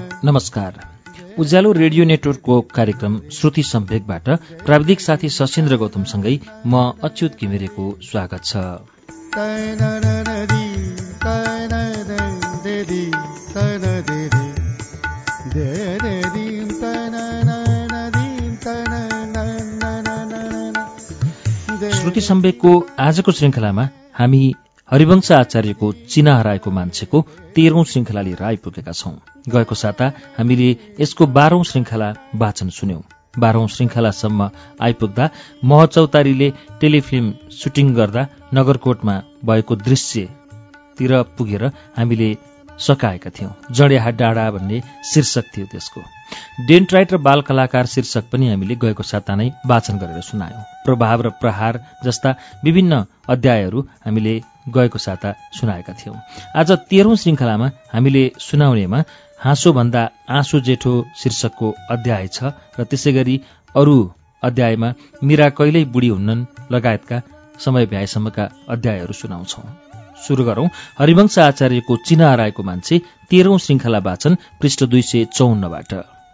नमस्कार। उज्यालो रेडियो नेटवर्कको कार्यक्रम श्रुति सम्वेकबाट प्राविधिक साथी सशेन्द्र गौतमसँगै म अच्युत घिमिरेको स्वागत छ। श्रुति सम्वेकको आजको श्रृङ्खलामा हामी हरिवंश आचार्यको चिना हराएको मान्छेको 13औं श्रृङ्खला लिएर आइपुगेका छौं। गएको साता हामीले यसको 12औं श्रृङ्खला वाचन सुन्यौं। 12औं श्रृङ्खलासम्म आइपुग्दा महचौतारीले टेलिफिल्म सुटिङ गर्दा नगरकोटमा भएको दृश्यतिर पुगेर हामीले सकाएका थियौं। जडेहा डाँडा भन्ने शीर्षक थियो त्यसको। डेन्ट्राइट र बाल कलाकार शीर्षक पनि हामीले गएको साता नै वाचन गरेर सुनायौं। प्रभाव र प्रहार जस्ता विभिन्न अध्यायहरू हामीले गएको साता सुनाएका थियौं। आज 13औं श्रृङ्खलामा हामीले सुनाउनेमा हाँसो भन्दा आँसु जेठो शीर्षकको अध्याय छ र त्यसै गरी अरू अध्यायमा मीरा कहिल्यै बुढी हुन्नन् लगायतका समय भ्याएसम्मका अध्यायहरू सुनाउँछौं। सुरु गरौं हरिवंश आचार्यको चिना हराएको मान्छे 13औं श्रृङ्खला वाचन पृष्ठ 254बाट।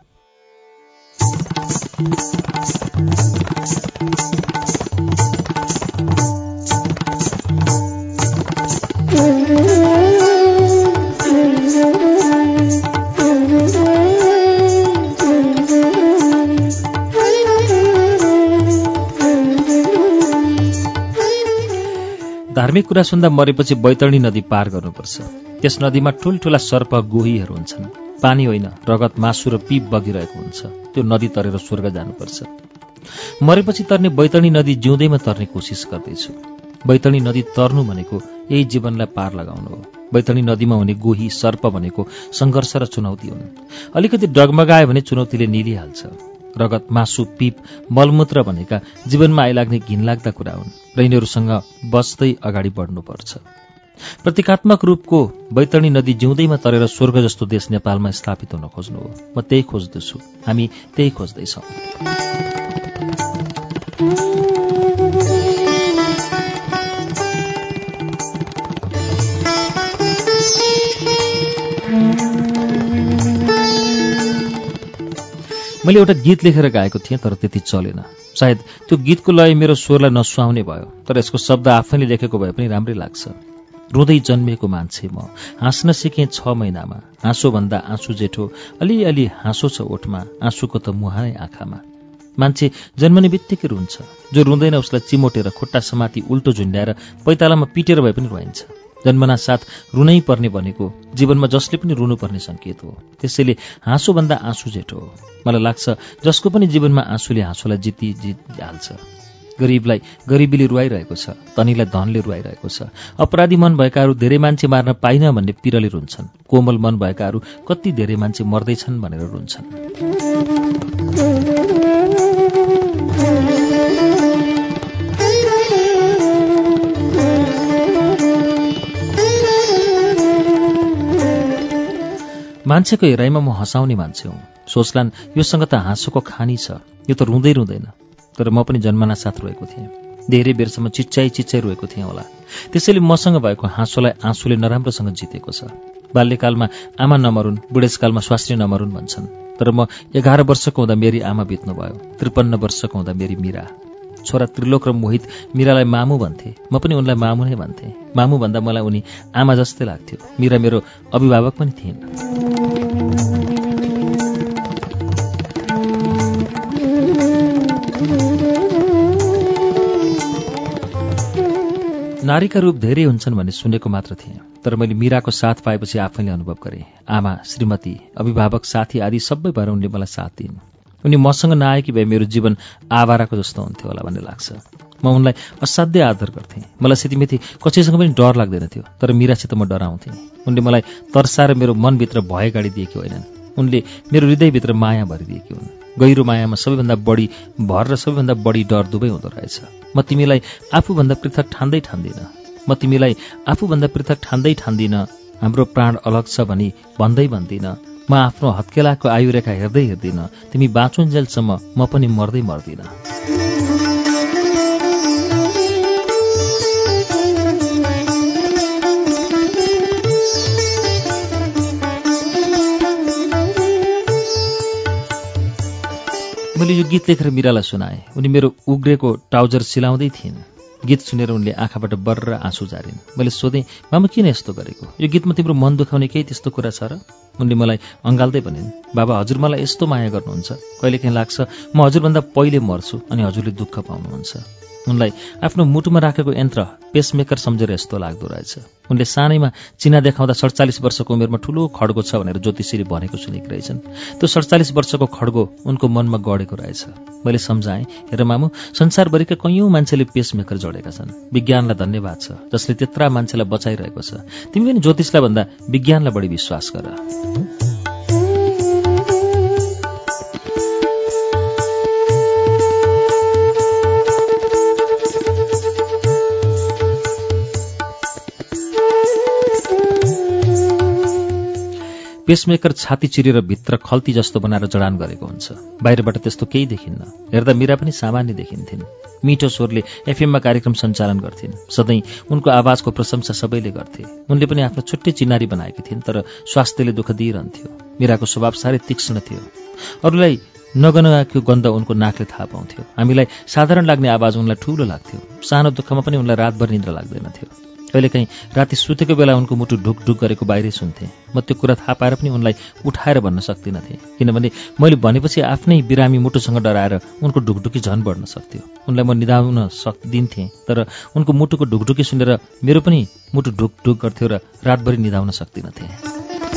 धार्मिक कुरा सुन्दा मरेपछि बैतरणी नदी पार गर्नुपर्छ। त्यस नदीमा ठूल्ठूला सर्प गोहीहरू हुन्छन्। पानी होइन, रगत, मासु र पीप बगिरहेको हुन्छ। त्यो नदी तरेर स्वर्ग जानुपर्छ। मरेपछि तर्ने बैतरणी नदी जिउँदैमा तर्ने कोसिस गर्दैछु। बैतरणी नदी तर्नु भनेको यही जीवनलाई पार लगाउनु हो। बैतरणी नदीमा हुने गोही, सर्प भनेको सङ्घर्ष र चुनौती हुन्। अलिकति डगमगायो भने चुनौतीले निलिहाल्छ। रगत, मासु, पीप, मलमूत्र भनेका जीवनमा आइलाग्ने घिनलाग्दा कुरा हुन् र यिनीहरूसँग बस्दै अगाडि बढ्नुपर्छ। प्रतीकात्मक रूपको बैतरणी नदी जिउँदैमा तरेर स्वर्ग जस्तो देश नेपालमा स्थापित हुन खोज्नु हो। म त्यही खोज्दछु, हामी त्यही खोज्दैछौँ। मैले एउटा गीत लेखेर गाएको थिएँ, तर त्यति चलेन। सायद त्यो गीतको लय मेरो स्वरलाई नसुहाउने भयो, तर यसको शब्द आफैले लेखेको भए पनि राम्रै लाग्छ। रुँदै जन्मिएको मान्छे म, हाँस्न सिकेँ 6 महिनामा। हाँसो भन्दा आँसु जेठो, अलिअलि हाँसो छ ओठमा, आँसुको त मुहानै आँखामा। मान्छे जन्मने बित्तिकै रुन्छ। जो रुँदैन उसलाई चिमोटेर खुट्टा समाती उल्टो झुन्ड्याएर पैतालामा पिटेर भए पनि रुवाइन्छ। जन्मना साथ रुनै पर्ने भनेको जीवनमा जसले पनि रुनुपर्ने संकेत हो। त्यसैले हाँसो भन्दा आँसु जेठो हो। मलाई लाग्छ जसको पनि जीवनमा आँसुले हाँसोलाई जितिहाल्छ। गरिबलाई गरिबीले रुवाइरहेको छ, धनीलाई धनले रुवाइरहेको छ। अपराधी मन भएकाहरू धेरै मान्छे मार्न पाइन भन्ने पिरले रुन्छन्। कोमल मन भएकाहरू कति धेरै मान्छे मर्दैछन् भनेर रुन्छन्। मान्छेको हेराइमा म हँसाउने मान्छे हुँ। सोचलान् योसँग त हाँसोको खानी छ, यो त रुँदै रुँदैन। तर म पनि जन्मना साथ रोएको थिएँ। धेरै बेरसम्म चिच्चाइ रोएको थिएँ होला। त्यसैले मसँग भएको हाँसोलाई आँसुले नराम्रोसँग जितेको छ। बाल्यकालमा आमा नमरुन्, बुढेसकालमा स्वास्नी नमरुन् भन्छन्। तर म 11 वर्षको हुँदा मेरी आमा बित्नुभयो। 53 वर्षको हुँदा मेरी मीरा। छोरा त्रिलोक र मोहित मीरालाई मामु भन्थे। म पनि उनलाई मामु नै भन्थे। मामु भन्दा मलाई उनी आमा जस्तै लाग्थ्यो। मीरा मेरो अभिभावक पनि थिइन्। नारीका रूप धेरै हुन्छन् भन्ने सुनेको मात्र थिएँ, तर मैले मीराको साथ पाएपछि आफैले अनुभव गरेँ। आमा, श्रीमती, अभिभावक, साथी आदि सबै भएर उनले मलाई साथ दिइन्। उनी मसँग नआएकी भए मेरो जीवन आवाराको जस्तो हुन्थ्यो होला भन्ने लाग्छ। म उनलाई असाध्यै आदर गर्थेँ। मलाई सेतीमेथी कसैसँग पनि डर लाग्दैन थियो, तर मीरासित म डराउँथेँ। उनले मलाई तर्साएर मेरो मनभित्र भय गाडिदिएकी होइनन्। उनले मेरो हृदयभित्र माया भरिदिएकी हुन्। गहिरो मायामा सबैभन्दा बढी भर र सबैभन्दा बढी डर दुवै हुँदो रहेछ। म तिमीलाई आफूभन्दा पृथक ठान्दिन। हाम्रो प्राण अलग छ भनी भन्दिन। म आफ्नो हत्केलाको आयुरेखा हेर्दिन। तिमी बाँचुन्जेलसम्म म पनि मर्दिन। मैले यो गीत लेखेर मीरालाई सुनाएँ। उनी मेरो उग्रेको ट्राउजर सिलाउँदै थिइन्। गीत सुनेर उनले आँखाबाट बर्र आँसु झारिन्। मैले सोधेँ, मामा किन यस्तो गरेको? यो गीतमा तिम्रो मन दुखाउने केही त्यस्तो कुरा छ र? उनले मलाई अँगाल्दै भनिन्, बाबा हजुर मलाई यस्तो माया गर्नुहुन्छ, कहिलेकाहीँ लाग्छ म हजुरभन्दा पहिले मर्छु अनि हजुरले दुःख पाउनुहुन्छ। उनलाई आफ्नो मुटुमा राखेको यन्त्र पेसमेकर सम्झेर यस्तो लाग्दो रहेछ। उनले सानैमा चिना देखाउँदा 47 वर्षको उमेरमा ठुलो खड्गो छ भनेर ज्योतिषीले भनेको सुनेकी रहेछन्। त्यो 47 वर्षको खड्गो उनको मनमा गढेको रहेछ। मैले सम्झाएँ, हेर मामु, संसारभरिका कैयौँ मान्छेले पेसमेकर जोडेका छन्। विज्ञानलाई धन्यवाद छ जसले त्यत्रा मान्छेलाई बचाइरहेको छ। तिमी पनि ज्योतिषलाई भन्दा विज्ञानलाई बढी विश्वास गर। पेसमेकर छाती चिरेर भित्र खल्ती जस्तो बनाएर जडान गरेको हुन्छ। बाहिरबाट त्यस्तो केही देखिन्न। हेर्दा मीरा पनि सामान्य देखिन्थिन्। मिठो स्वरले एफएममा कार्यक्रम सञ्चालन गर्थिन्। सधैँ उनको आवाजको प्रशंसा सबैले गर्थे। उनले पनि आफ्नो छुट्टै चिनारी बनाएकी थिइन्, तर स्वास्थ्यले दुःख दिइरहन्थ्यो। मीराको स्वभाव साह्रै तीक्ष्ण थियो। अरूलाई नगनाएको गन्ध उनको नाकले थाहा पाउँथ्यो। हामीलाई साधारण लाग्ने आवाज उनलाई ठूलो लाग्थ्यो। सानो दुःखमा पनि उनलाई रातभर निद्रा लाग्दैनथ्यो। कहिलेकाहीँ राति सुतेको बेला उनको मुटु ढुकढुक गरेको बाहिरै सुन्थेँ। म त्यो कुरा थाहा पाएर पनि उनलाई उठाएर भन्न सक्दिनथेँ, किनभने मैले भनेपछि आफ्नै बिरामी मुटुसँग डराएर उनको ढुकढुकी झन् बढ्न सक्थ्यो। उनलाई म निदाउन दिन्थेँ, तर उनको मुटुको ढुकढुकी सुनेर मेरो पनि मुटु ढुकढुक गर्थ्यो र रातभरि निदाउन सक्दिनथेँ।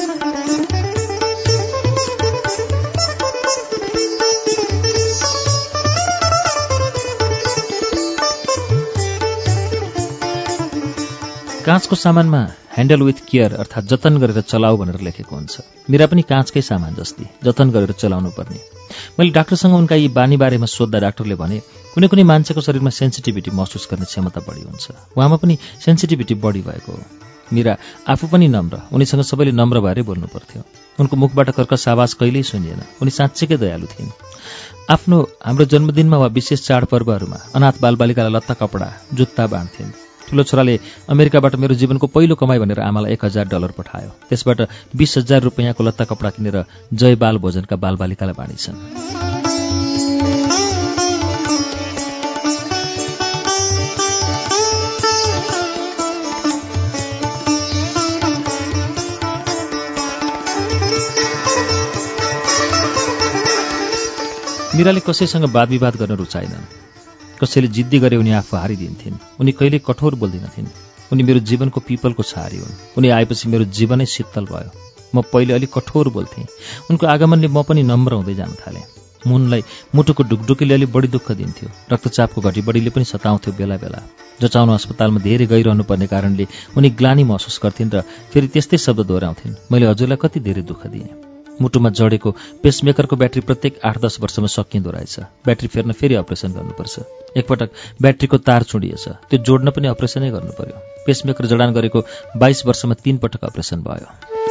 काँचको सामानमा ह्यान्डल विथ केयर अर्थात् जतन गरेर चलाऊ भनेर लेखेको हुन्छ। मीरा पनि काँचकै सामान जस्तै जतन गरेर चलाउनु पर्ने। मैले डाक्टरसँग उनका यी बानी बारेमा सोद्धा डाक्टरले भने, कुनै कुनै मान्छेको शरीरमा सेन्सिटिभिटी महसुस गर्ने क्षमता बढी हुन्छ। उहाँमा पनि सेन्सिटिभिटी बढी भएको हो। मीरा आफू पनि नम्र, उनीसँग सबैले नम्र भएरै बोल्नु पर्थ्यो। उनको मुखबाट कर्कश आवाज कहिल्यै सुनिएन। उनी साँच्चैकै दयालु थिइन्। हाम्रो जन्मदिनमा वा विशेष चाडपर्वहरूमा अनाथ बालबालिकालाई लत्ता कपडा जुत्ता बाँड्थिन्। ठुलो छोराले अमेरिकाबाट मेरो जीवनको पहिलो कमाई भनेर आमालाई $1000 पठायो। त्यसबाट 20,000 रुपियाँको लत्ता कपडा किनेर जय बाल भोजनका बालबालिकालाई बाँडिछन्। मीराले कसैसँग वाद विवाद गर्न रुचाइनन्। कसैले जिद्दी गरे उनी आफू हारिदिन्थिन्। उनी कहिल्यै कठोर बोल्दिनथिन्। उनी मेरो जीवनको पिपलको छारी हुन्। उनी आएपछि मेरो जीवनै शीतल भयो। म पहिले अलि कठोर बोल्थेँ। उनको आगमनले म पनि नम्र हुँदै जान थालेँ। उनलाई मुटुको ढुकढुकीले अलि बढी दुःख दिन्थ्यो। रक्तचापको घटीबढीले पनि सताउँथ्यो बेला बेला। जचाउन अस्पतालमा धेरै गइरहनु पर्ने कारणले उनी ग्लानी महसुस गर्थिन् र फेरि त्यस्तै शब्द दोहोऱ्याउँथिन्, मैले हजुरलाई कति धेरै दुःख दिएँ। मुटुमा जडेको पेसमेकरको ब्याट्री प्रत्येक 8-10 वर्षमा सकिँदो रहेछ। ब्याट्री फेर्न फेरि अपरेसन गर्नुपर्छ। एकपटक ब्याट्रीको तार चुडिएछ, त्यो जोड्न पनि अपरेसनै गर्नु पर्यो। पेसमेकर जडान गरेको 22 वर्षमा 3 पटक अपरेसन भयो।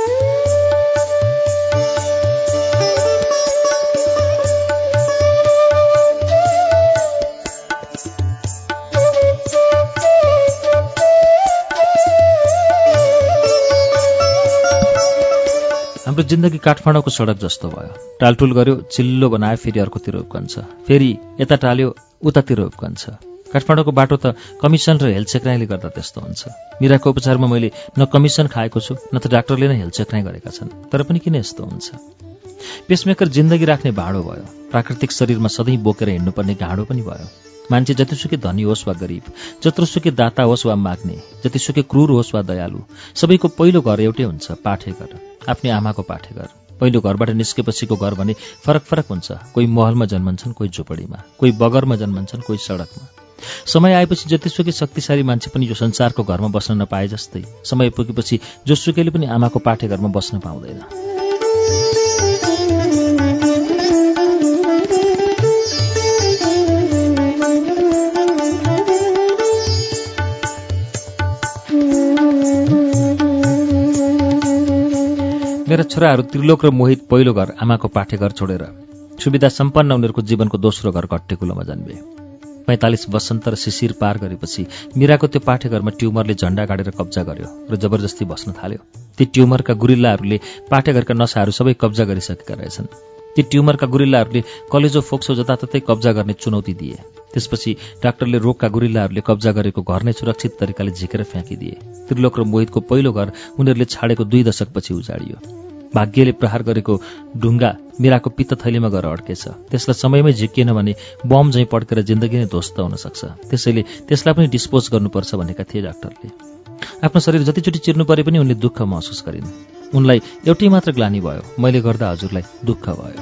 हाम्रो जिन्दगी काठमाडौँको सडक जस्तो भयो। टालटुल गर्यो, चिल्लो बनायो, फेरि अर्कोतिर उब्कन्छ, फेरि यता टाल्यो उतातिर उब्कन्छ। काठमाडौँको बाटो त कमिसन र हेलचेक्राइले गर्दा त्यस्तो हुन्छ। मीराको उपचारमा मैले न कमिसन खाएको छु न त डाक्टरले नै हेलचेक्राइ गरेका छन्। तर पनि किन यस्तो हुन्छ? पेसमेकर जिन्दगी राख्ने भाँडो भयो। प्राकृतिक शरीरमा सधैँ बोकेर हिँड्नुपर्ने गाँडो पनि भयो। मान्छे जतिसुकै धनी होस् वा गरिब, जत्रोसुकै दाता होस् वा माग्ने, जतिसुकै क्रूर होस् वा दयालु, सबैको पहिलो घर एउटै हुन्छ, पाठेघर, आफ्नै आमाको पाठेघर। पहिलो घरबाट निस्केपछिको घर भने फरक फरक हुन्छ। कोही महलमा जन्मन्छन्, कोही झोपडीमा, कोही बगरमा जन्मन्छन्, कोही सडकमा। समय आएपछि जतिसुकै शक्तिशाली मान्छे पनि यो संसारको घरमा बस्न नपाए जस्तै समय पुगेपछि जोसुकैले पनि आमाको पाठेघरमा बस्न पाउँदैन। मेरा छोराहरू त्रिलोक र मोहित पहिलो घर आमाको पाठेघर छोडेर सुविधा सम्पन्न उनीहरूको जीवनको दोस्रो घर घट्टेकुलोमा जन्मे। 45 वसन्त र शिशिर पार गरेपछि मीराको त्यो पाठेघरमा ट्युमरले झण्डा गाडेर कब्जा गर्यो र जबरजस्ती बस्न थाल्यो। ती ट्युमरका गुरिल्लाहरूले पाठेघरका नसाहरू सबै कब्जा गरिसकेका रहेछन्। ती ट्युमरका गुरिल्लाहरूले कलेजो फोक्सो जताततै कब्जा गर्ने चुनौती दिए। त्यसपछि डाक्टरले रोगका गुरिल्लाहरूले कब्जा गरेको घर नै सुरक्षित तरिकाले झिकेर फ्याँकिदिए। त्रिलोक र मोहितको पहिलो घर उनीहरूले छाडेको 2 दशकपछि उजाडियो। भाग्यले प्रहार गरेको ढुङ्गा मीराको पित्त थैलीमा गएर अड्केछ। त्यसलाई समयमै झिकिएन भने बम झैँ पड्केर जिन्दगी नै ध्वस्त हुन सक्छ। त्यसैले त्यसलाई पनि डिस्पोज गर्नुपर्छ भनेका थिए डाक्टरले। आफ्नो शरीर जतिचोटि चिर्नु परे पनि उनले दुःख महसुस गरिन्। उनलाई एउटै मात्र ग्लानि भयो, मैले गर्दा हजुरलाई दुःख भयो।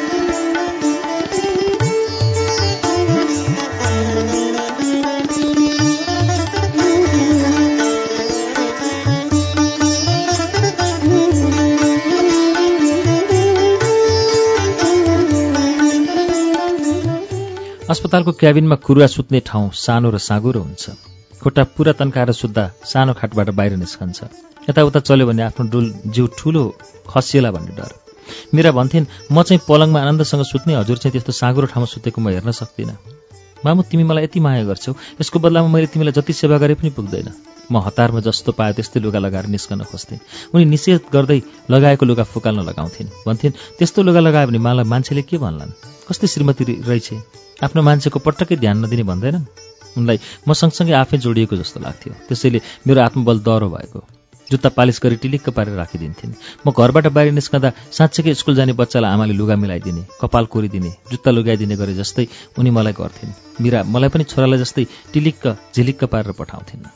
अस्पतालको क्याबिनमा कुरुवा सुत्ने ठाउँ सानो र साँगुरो हुन्छ। खुट्टा पुरा तन्काएर सुत्दा सानो खाटबाट बाहिर निस्कन्छ। यताउता चल्यो भने आफ्नो जिउ ठुलो खसिएला भन्ने डर। मीरा भन्थिन्, म चाहिँ पलङमा आनन्दसँग सुत्ने, हजुर चाहिँ त्यस्तो साँगुरो ठाउँमा सुतेको म हेर्न सक्दिनँ। मामु, तिमी मलाई यति माया गर्छौ, यसको बदलामा मैले तिमीलाई जति सेवा गरे पनि पुग्दैन। म हतारमा जस्तो पायो त्यस्तै लुगा लगाएर निस्कन खोज्थेँ। उनी निषेध गर्दै लगाएको लुगा फुकाल्न लगाउँथिन्। भन्थिन्, त्यस्तो लुगा लगायो भने मलाई मान्छेले के भन्लान्? कस्तै श्रीमती रहेछ, आफ्नो मान्छेको पटक्कै ध्यान नदिने भन्दैनन्। उनलाई म सँगसँगै आफै जोडिएको जस्तो लाग्थ्यो। त्यसैले मेरो आत्मबल दह्रो भएको। जुत्ता पालिस गरी टिलिक्क पारेर राखिदिन्थिन्। म घरबाट बाहिर निस्कँदा साँच्चैकै स्कुल जाने बच्चालाई आमाले लुगा मिलाइदिने, कपाल कोरिदिने, जुत्ता लुगाइदिने गरे जस्तै उनी मलाई गर्थिन्। मीरा मलाई पनि छोरालाई जस्तै टिलिक्क झिलिक्क पारेर पठाउँथिन्।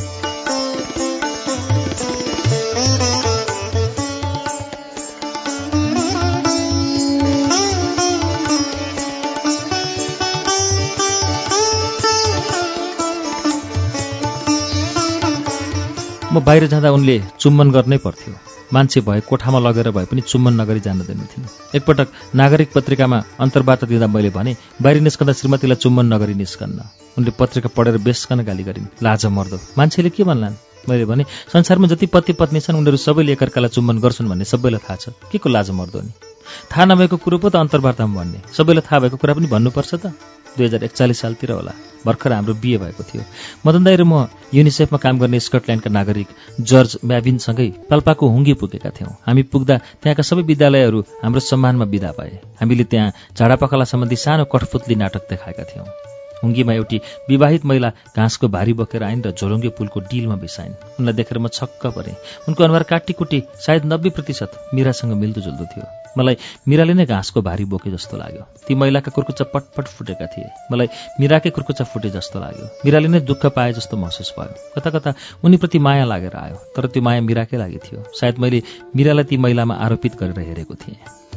म बाहिर जाँदा उनले चुम्बन गर्नै पर्थ्यो। मान्छे भए कोठामा लगेर भए पनि चुम्बन नगरी जान दिन्थिन्। एकपटक नागरिक पत्रिकामा अन्तर्वार्ता दिँदा मैले भने, बाहिर निस्कँदा श्रीमतीलाई चुम्बन नगरी निस्कन्न। उनले पत्रिका पढेर बेसकन गाली गरिन्, लाज मर्दो, मान्छेले के भन्लान्? मैले भने, संसारमा जति पति पत्नी छन् उनीहरू सबैले एकअर्कालाई चुम्बन गर्छन् भन्ने सबैलाई थाहा छ, के को लाज मर्दो नि? थाहा नभएको कुरो पो त अन्तर्वार्तामा भन्ने, सबैलाई थाहा भएको कुरा पनि भन्नुपर्छ त। 2041 सालतिर होला, भर्खर हाम्रो बिहे भएको थियो। मदन दाइ र म युनिसेफमा काम गर्ने स्कटल्यान्डका नागरिक जर्ज म्याभिनसँगै पाल्पाको हुङ्गी पुगेका थियौँ। हामी पुग्दा त्यहाँका सबै विद्यालयहरू हाम्रो सम्मानमा विदा भए। हामीले त्यहाँ झाडापखाला सम्बन्धी सानो कठपुतली नाटक देखाएका थियौँ। हुङ्गीमा एउटी विवाहित महिला घाँसको भारी बोकेर आइन् र झोलुङ्गे पुलको डिलमा बिसाइन्। उनलाई देखेर म छक्क परेँ। उनको अनुहार काटीकुटी सायद 90% मीरासँग मिल्दोजुल्दो थियो। मलाई मीराले नै घाँसको भारी बोके जस्तो लाग्यो। ती महिलाका कुर्कुच्चा पटपट फुटेका थिए। मलाई मीराकै कुर्कुच्चा फुटे जस्तो लाग्यो। मीराले नै दुःख पाए जस्तो महसुस भयो। कता कता उनीप्रति माया लागेर आयो, तर त्यो माया मीराकै लागि थियो। सायद मैले मीरालाई ती महिलामा आरोपित गरेर हेरेको थिएँ।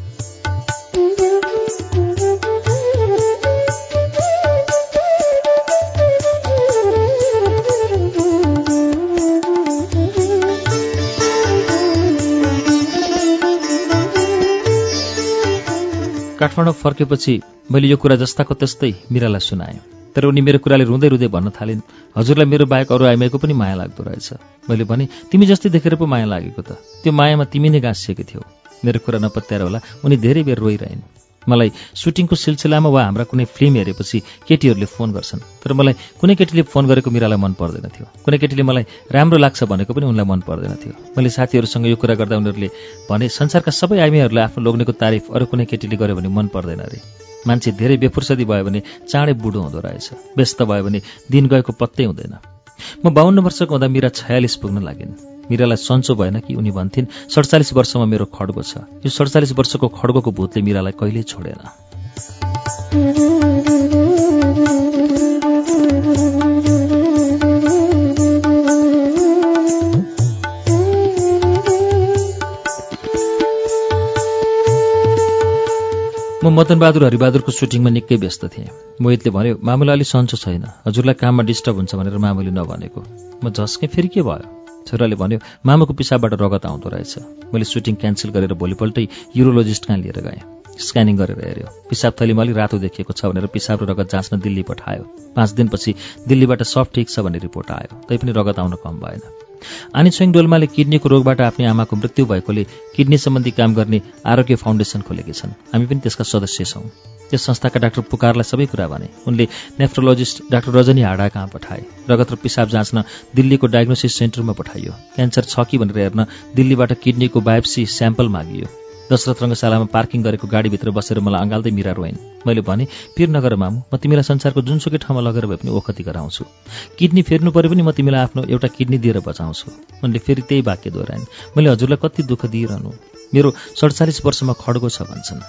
काठमाडौँ फर्केपछि मैले यो कुरा जस्ताको त्यस्तै मीरालाई सुनाएँ। तर उनी मेरो कुराले रुँदै रुँदै भन्न थालिन्, हजुरलाई मेरो बाहेक अरू आइमाईको पनि माया लाग्दो रहेछ। मैले भने, तिमी जस्तै देखेर पो माया लागेको त, त्यो मायामा तिमी नै गाँसिएकी थियौ। मेरो कुरा नपत्याएर होला उनी धेरै बेर रोइरहन्। मलाई सुटिङको सिलसिलामा वा हाम्रा कुनै फिल्म हेरेपछि केटीहरूले फोन गर्छन्, तर मलाई कुनै केटीले फोन गरेको मीरालाई मन पर्दैन थियो। कुनै केटीले मलाई राम्रो लाग्छ भनेको पनि उनलाई मन पर्दैन थियो। मैले साथीहरूसँग यो कुरा गर्दा उनीहरूले भने, संसारका सबै आइमाईहरूलाई आफ्नो लोग्नेको तारिफ अरू कुनै केटीले गर्यो भने मन पर्दैन अरे। मान्छे धेरै बेफुर्सदी भयो भने चाँडै बुढो हुँदो रहेछ, व्यस्त भयो भने दिन गएको पत्तै हुँदैन। म 52 वर्षको हुँदा मीरा 46 पुग्न लागिन्। मीरालाई सन्चो भएन कि उनी भन्थिन्, 47 वर्षमा मेरो खड्गो छ। यो 47 वर्षको खड्गोको भूतले मीरालाई कहिल्यै छोडेन। म मदनबहादुर हरिबहादुरको सुटिङमा निकै व्यस्त थिएँ। मोहितले भन्यो, मामुलाई अलि सन्चो छैन, हजुरलाई काममा डिस्टर्ब हुन्छ भनेर मामुले नभनेको। म झस्केँ, फेरि के भयो? छोराले भन्यो, मामुको पिसाबबाट रगत आउँदो रहेछ। मैले सुटिङ क्यान्सल गरेर भोलिपल्टै युरोलोजिस्ट कहाँ लिएर गएँ। स्क्यानिङ गरेर हेऱ्यो। पिसाब थैलीमा अलि रातो देखिएको छ भनेर पिसाब र रगत जाँच्न दिल्ली पठायो। 5 दिनपछि दिल्लीबाट सब ठिक छ भन्ने रिपोर्ट आयो, तैपनि रगत आउन कम भएन। आनी छोइङ डोल्माले किडनीको रोगबाट आफ्नै आमाको मृत्यु भएकोले किडनी सम्बन्धी काम गर्ने आरोग्य फाउन्डेसन खोलेकी छन्। हामी पनि त्यसका सदस्य छौँ। त्यस संस्थाका डाक्टर पुकारलाई सबै कुरा भने। उनले नेफ्रोलोजिस्ट डाक्टर रजनी हाडा कहाँ पठाए। रगत र पिसाब जाँच्न दिल्लीको डायग्नोसिस सेन्टरमा पठाइयो। क्यान्सर छ कि भनेर हेर्न दिल्लीबाट किडनीको बायोप्सी स्याम्पल मागियो। दशरथ रङ्गशालामा पार्किङ गरेको गाडीभित्र बसेर मलाई अँगाल्दै मीरा रोइन्। मैले भने, पिर नगर मामु, म तिमीलाई संसारको जुनसुकै ठाउँमा लगेर भए पनि ओखती गराउँछु। किडनी फेर्नु पऱ्यो पनि म तिमीलाई आफ्नो एउटा किडनी दिएर बचाउँछु। उनले फेरि त्यही वाक्य दोहोऱ्याइन्। मैले हजुरलाई कति दुःख दिइरहनु, मेरो 47 वर्षमा खड्गो छ भन्छन्।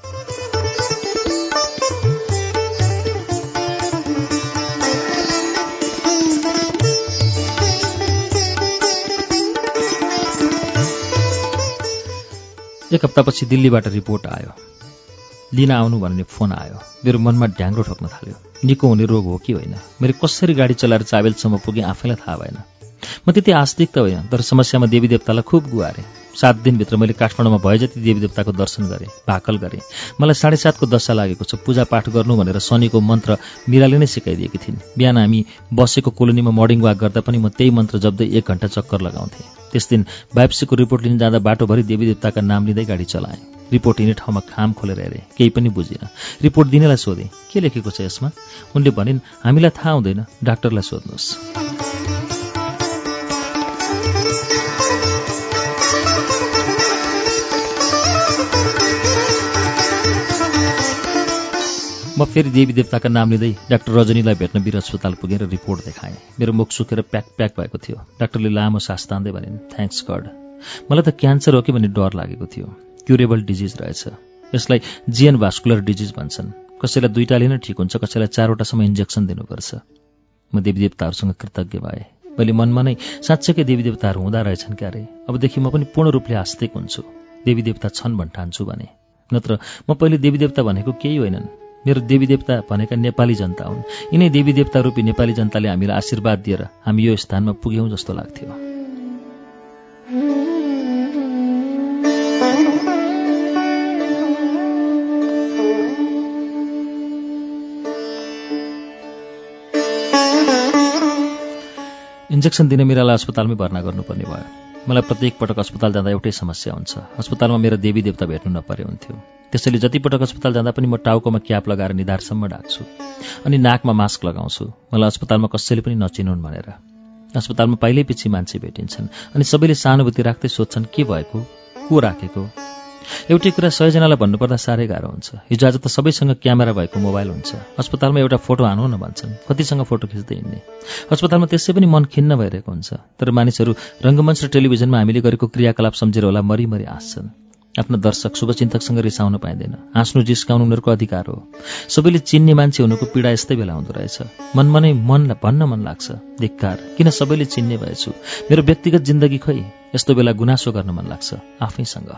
एक हप्तापछि दिल्लीबाट रिपोर्ट आयो। लिन आउनु भन्ने फोन आयो। मेरो मनमा ढ्याङ्ग्रो ठोक्न थाल्यो। निको हुने रोग हो कि होइन? मैले कसरी गाडी चलाएर चाबेलसम्म पुगेँ आफैलाई थाहा भएन। म त्यति आस्तिक त होइन, तर समस्यामा देवी देवतालाई खुब गुहारेँ। 7 दिनभित्र मैले काठमाडौँमा भए जति देवी देवताको दर्शन गरेँ, भाकल गरेँ। मलाई 7.5 को दशा लागेको छ। पूजापाठ गर्नु भनेर शनिको मन्त्र मिराले नै सिकाइदिएकी थिइन्। बिहान हामी बसेको कोलोनीमा मर्निङ वाक गर्दा पनि म त्यही मन्त्र जप्दै 1 घण्टा चक्कर लगाउँथेँ। त्यस दिन बायोप्सीको रिपोर्ट लिन जाँदा बाटोभरि देवी देवताका नाम लिँदै गाडी चलाएँ। रिपोर्ट हिँड्ने ठाउँमा खाम खोलेर हेरेँ, केही पनि बुझिनँ। रिपोर्ट दिनेलाई सोधेँ, के लेखेको छ यसमा? उनले भनिन्, हामीलाई थाहा हुँदैन, डाक्टरलाई सोध्नुहोस्। म फेरि देवी देवताका नाम लिँदै डाक्टर रजनीलाई भेट्न वीर अस्पताल पुगेर रिपोर्ट देखाएँ। मेरो मुख सुकेर प्याक भएको थियो। डाक्टरले लामो सास तान्दै भनिन्, थ्याङ्क्स गड। मलाई त क्यान्सर हो कि भन्ने डर लागेको थियो। क्युरेबल डिजिज रहेछ। यसलाई जिएन भास्कुलर डिजिज भन्छन्। कसैलाई 2टाले नै ठिक हुन्छ, कसैलाई 4वटासम्म इन्जेक्सन दिनुपर्छ। म देवी देवताहरूसँग कृतज्ञ भएँ। मैले मनमा नै साँच्चैकै देवी देवताहरू हुँदा रहेछन् क्यारे, अबदेखि म पनि पूर्ण रूपले आस्तिक हुन्छु। देवी देवता छन् भन्ठान्छु भने। नत्र म पहिले देवी देवता भनेको केही होइनन्। मेरो देवी देवता भनेका नेपाली जनता हुन्। यिनै देवी देवता रूपी नेपाली जनताले हामीलाई आशीर्वाद दिएर हामी यो स्थानमा पुग्यौँ जस्तो लाग्थ्यो। इन्जेक्सन दिने मिरालाई अस्पतालमै भर्ना गर्नुपर्ने भयो। मलाई प्रत्येक पटक अस्पताल जाँदा एउटै समस्या हुन्छ, अस्पतालमा मेरो देवी देवता भेट्नु नपरे हुन्थ्यो। त्यसैले जति पटक अस्पताल जाँदा पनि म टाउकोमा क्याप लगाएर निधारसम्म ढाक्छु अनि नाकमा मास्क लगाउँछु, मलाई अस्पतालमा कसैले पनि नचिनुन् भनेर। अस्पतालमा पाइलैपछि मान्छे भेटिन्छन् अनि सबैले सहानुभूति राख्दै सोध्छन् के भएको, को राखेको। एउटै कुरा 100 जनालाई भन्नुपर्दा साह्रै गाह्रो हुन्छ। हिजो आज त सबैसँग क्यामेरा भएको मोबाइल हुन्छ। अस्पतालमा एउटा फोटो हानु न भन्छन्, कतिसँग फोटो खिच्दै हिँड्ने। अस्पतालमा त्यसै पनि मन खिन्न भइरहेको हुन्छ, तर मानिसहरू रङ्गमञ्च र टेलिभिजनमा हामीले गरेको क्रियाकलाप सम्झेर होला मरिमरि हाँस्छन्। आफ्ना दर्शक शुभचिन्तकसँग रिसाउन पाइँदैन। हाँस्नु जिस्काउनु उनीहरूको अधिकार हो। सबैले चिन्ने मान्छे हुनुको पीडा यस्तै बेला हुँदो रहेछ। मनमा नै मनलाई भन्न मन लाग्छ, धिक्कार, किन सबैले चिन्ने भएछु। मेरो व्यक्तिगत जिन्दगी खै। यस्तो बेला गुनासो गर्न मन लाग्छ आफैसँग।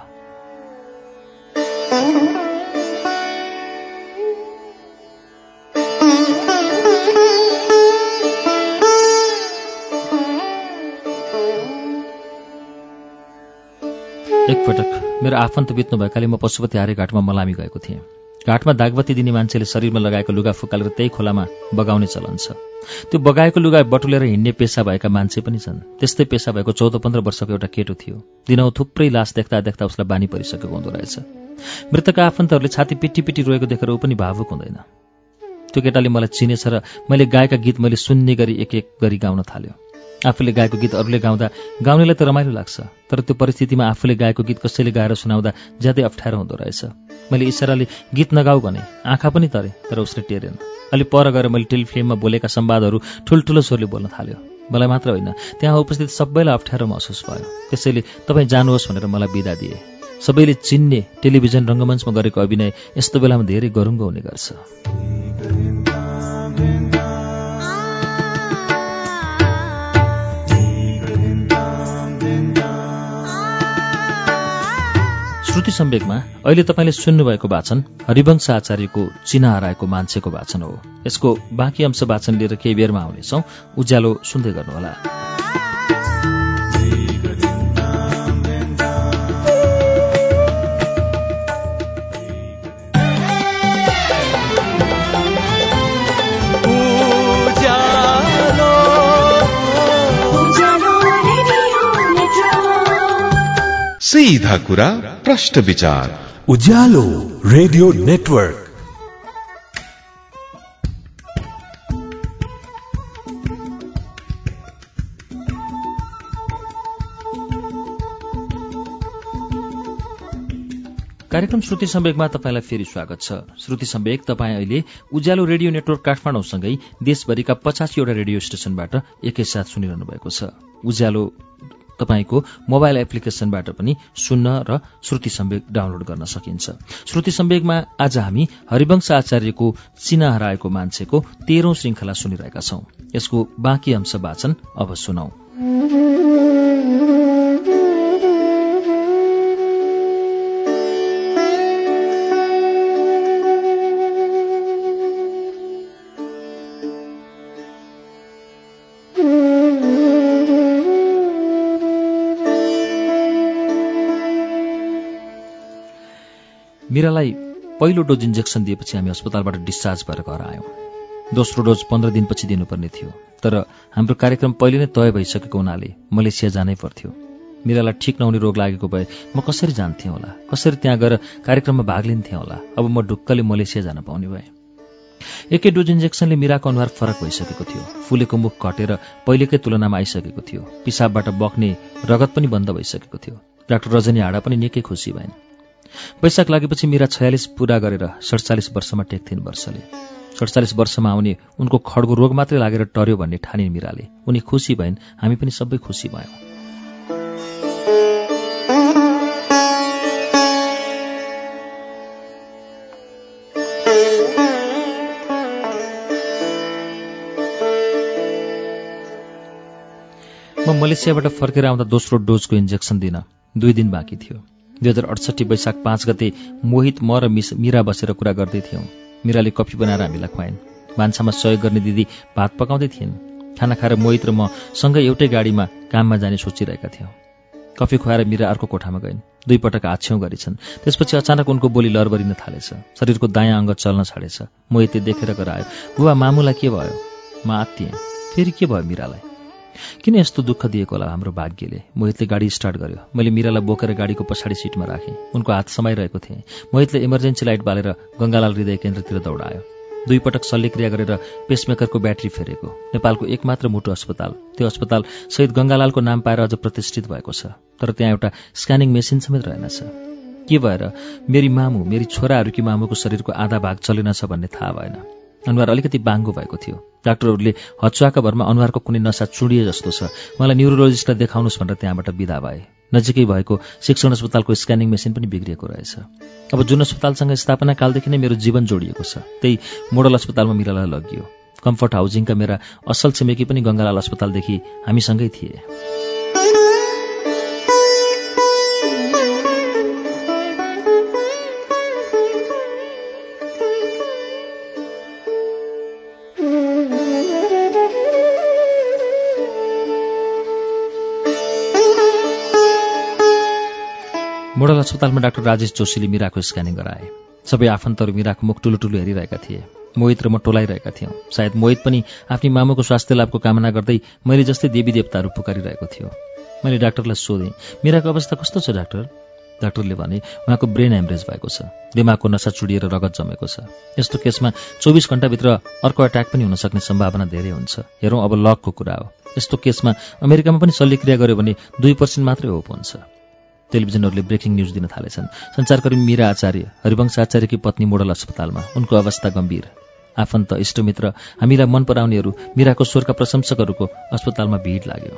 एकपटक मेरो आफन्त बित्नु भएकाले म पशुपति हारे घाटमा मलामी गएको थिएँ। घाटमा दागबत्ती दिने मान्छेले शरीरमा लगाएको लुगा फुकालेर त्यही खोलामा बगाउने चलन छ। त्यो बगाएको लुगा बटुलेर हिँड्ने पेसा भएका मान्छे पनि छन्। त्यस्तै पेसा भएको 14-15 वर्षको एउटा केटो थियो। दिनौ थुप्रै लास देख्दा देख्दा उसलाई बानी परिसकेको हुँदो रहेछ। मृतकका आफन्तहरूले छाती पिटी पिटी रोएको देखेर ऊ पनि भावुक हुँदैन। त्यो केटाले मलाई चिनेछ र मैले गाएका गीत मैले सुन्ने गरी एक एक गरी गाउन थाल्यो। आफूले गाएको गीत अरूले गाउँदा गाउनेलाई त रमाइलो लाग्छ, तर त्यो परिस्थितिमा आफूले गाएको गीत कसैले गाएर सुनाउँदा ज्यादै अप्ठ्यारो हुँदो रहेछ। मैले इसाराले गीत नगाऊ भने, आँखा पनि तरे, तर उसले टेरेन। अलि पर गएर मैले टेलिफिल्ममा बोलेका संवादहरू ठुल्ठुलो स्वरले बोल्न थाल्यो। मलाई मात्र होइन, त्यहाँ उपस्थित सबैलाई अप्ठ्यारो महसुस भयो। त्यसैले तपाईँ जानुहोस् भनेर मलाई बिदा दिए। सबैले चिन्ने टेलिभिजन रङ्गमञ्चमा गरेको अभिनय यस्तो बेलामा धेरै गरुङ्गो हुने गर्छ। श्रुति सम्वेकमा अहिले तपाईँले सुन्नुभएको वाचन हरिवंश आचार्यको चिना हराएको मान्छेको वाचन हो। यसको बाँकी अंश वाचन लिएर केही बेरमा आउनेछौँ। उज्यालो सुन्दै गर्नुहोला। सीधा कुरा प्रश्न विचार। Ujyaalo radio network. कार्यक्रम श्रुति सम्वेकमा तपाईलाई फेरि स्वागत छ। श्रुति सम्वेक तपाईँ अहिले उज्यालो रेडियो नेटवर्क काठमाडौँसँगै देशभरिका 85 वटा रेडियो स्टेशनबाट एकैसाथ सुनिरहनु भएको छ। उज्यालो तपाईको मोबाइल एप्लिकेशनबाट पनि सुन्न र श्रुति सम्वेक डाउनलोड गर्न सकिन्छ। श्रुति सम्वेकमा आज हामी हरिवंश आचार्यको चिना हराएको मान्छेको 13औं श्रृंखला सुनिरहेका छौं। यसको बाँकी अंश वाचन अब सुनौ। मीरालाई पहिलो डोज इन्जेक्सन दिएपछि हामी अस्पतालबाट डिस्चार्ज भएर घर आयौं। दोस्रो डोज 15 दिनपछि दिनुपर्ने थियो, तर हाम्रो कार्यक्रम पहिले नै तय भइसकेको हुनाले मलेसिया जानै पर्थ्यो। मीरालाई ठिक नहुने रोग लागेको भए म कसरी जान्थेँ होला, कसरी त्यहाँ गएर कार्यक्रममा भाग लिन्थेँ होला। अब म ढुक्कले मलेसिया जान पाउने भए। एकै डोज इन्जेक्सनले मीराको अनुहार फरक भइसकेको थियो। फुलेको मुख घटेर पहिलेकै तुलनामा आइसकेको थियो। पिसाबबाट बग्ने रगत पनि बन्द भइसकेको थियो। डाक्टर रजनी हाडा पनि निकै खुसी भइन्। वैशाख लागेपछि मीरा 46 पूरा गरेर 47 वर्षमा टेक्थिन् वर्षले। 47 वर्षमा आउने उनको खड्गो रोग मात्रै लागेर टर्यो भन्ने ठानिन् मीराले। उनी खुसी भइन्, हामी पनि सबै खुसी भयौं। म मलेसियाबाट फर्केर आउँदा दोस्रो डोजको इन्जेक्सन दिन 2 दिन बाँकी थियो। 2068 वैशाख 5 गते मोहित म र मीरा बसेर कुरा गर्दै थियौं। मीराले कफी बनाएर हामीलाई खुवाइन्। भान्सामा सहयोग गर्ने दिदी भात पकाउँदै थिइन्। खाना खाएर मोहित र म सँगै एउटै गाडीमा काममा जाने सोचिरहेका थियौं। कफी खुवाएर मीरा अर्को कोठामा गइन्। 2 पटक हाछ्यौं गरिछन्। त्यसपछि अचानक उनको बोली लरबरिन थालेछ। शरीरको दायाँ अङ्ग चल्न छाडेछ। मोहितले देखेर करायो, बुवा मामुलाई के भयो? म आत्तिएँ। फेरि के भयो मीरालाई? किन यस्तो दुःख दिएको होला हाम्रो भाग्यले? मोहितले गाडी स्टार्ट गर्यो। मैले मीरालाई बोकेर गाडीको पछाडि सिटमा राखेँ। उनको हात समाइरहेको थिएँ। मोहितले इमर्जेन्सी लाइट बालेर गंगालाल हृदय केन्द्रतिर दौडायो। 2 पटक शल्यक्रिया गरेर पेसमेकरको ब्याट्री फेरेको। नेपालको एकमात्र मुटु अस्पताल। त्यो अस्पताल शहीद गंगालालको नाम पाएर अझ प्रतिष्ठित भएको छ। तर त्यहाँ एउटा स्क्यानिङ मेसिन समेत रहेनछ। के भएर मेरी मामु, मेरी छोराहरूकी मामुको शरीरको आधा भाग चलेनछ भन्ने थाहा भएन। अनुहार अलिकति बाङ्गो भएको थियो। डाक्टरहरूले हचुवाका भरमा अनुहारको कुनै नसा चुडिए जस्तो छ, मलाई न्युरोलोजिस्टलाई देखाउनुहोस् भनेर त्यहाँबाट बिदा भए। नजिकै भएको शिक्षण अस्पतालको स्क्यानिङ मेसिन पनि बिग्रिएको रहेछ। अब जुन अस्पतालसँग स्थापना कालदेखि नै मेरो जीवन जोडिएको छ, त्यही मोडल अस्पतालमा मीरालाई लगियो। कम्फर्ट हाउसिङका मेरा असल छिमेकी पनि गंगालाल अस्पतालदेखि हामीसँगै थिए। मोडल अस्पतालमा डाक्टर राजेश जोशीले मीराको स्क्यानिङ गराए। सबै आफन्तहरू मीराको मुख टुलुटुलु हेरिरहेका थिए। मोहित र म टोलाइरहेका थियौं। सायद मोहित पनि आफ्नी मामुको स्वास्थ्य लाभको कामना गर्दै मैले जस्तै देवी देवताहरू पुकारिरहेको थियो। मैले डाक्टरलाई सोधेँ, मीराको अवस्था कस्तो छ डाक्टर? डाक्टरले भने, उहाँको ब्रेन हेमरेज भएको छ। दिमागको नसा चुडिएर रगत जमेको छ। यस्तो केसमा 24 घण्टाभित्र अर्को अट्याक पनि हुन सक्ने सम्भावना धेरै हुन्छ। हेरौँ अब लकको कुरा हो। यस्तो केसमा अमेरिकामा पनि शल्यक्रिया गर्यो भने 2% मात्रै होप हुन्छ। टेलिभिजनहरूले ब्रेकिङ न्यूज दिन थालेछन्। सञ्चारकर्मी मीरा आचार्य, हरिवंश आचार्यकी पत्नी मोडल अस्पतालमा। उनको अवस्था गम्भीर। आफन्त, इष्टमित्र, हामीलाई मन पराउनेहरू, मीराको स्वरका प्रशंसकहरूको अस्पतालमा भिड लाग्यो।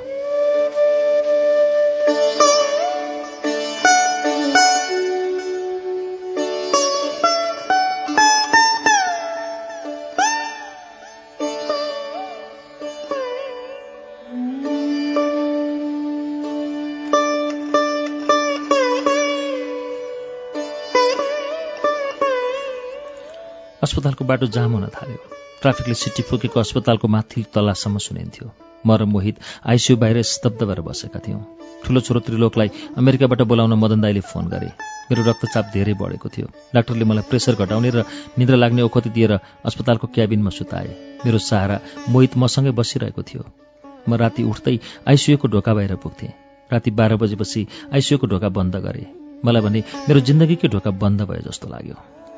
अस्पतालको बाटो जाम हुन थाल्यो। ट्राफिकले सिटी फुकेको अस्पतालको माथि तलासम्म सुनिन्थ्यो। म र मोहित आइसियु बाहिर स्तब्ध भएर बसेका थियौँ। ठुलो छोरो त्रिलोकलाई अमेरिकाबाट बोलाउन मदन दाईले फोन गरे। मेरो रक्तचाप धेरै बढेको थियो। डाक्टरले मलाई प्रेसर घटाउने र निद्रा लाग्ने औषधि दिएर अस्पतालको क्याबिनमा सुताए। मेरो सहारा मोहित मसँगै बसिरहेको थियो। म राति उठ्दै आइसियुको ढोका बाहिर पुग्थेँ। राति 12 बजेपछि आइसियूको ढोका बन्द गरे। मलाई भने मेरो जिन्दगीकै ढोका बन्द भयो जस्तो लाग्यो।